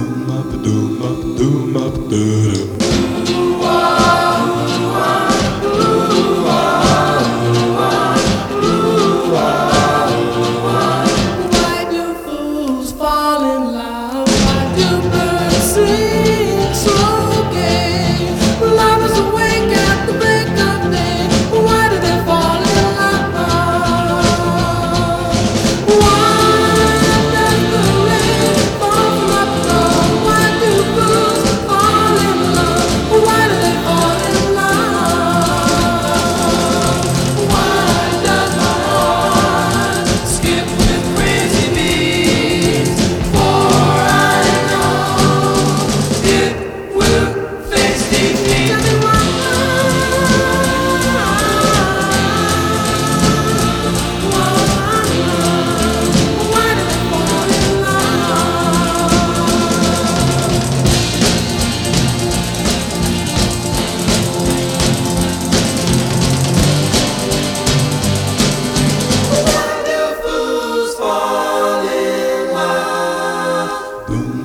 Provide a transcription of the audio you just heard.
Why do fools fall in love? Why do birds sing so gay? Lovers awake at the break of day. Why do they fall in love? Why does the rain fall from up above? Why do fools fall in love? Why do they fall in love? Why does my heart skip with crazy beats? For I know it will face defeat. Tell me why do they fall in love? Why do fools fall in love?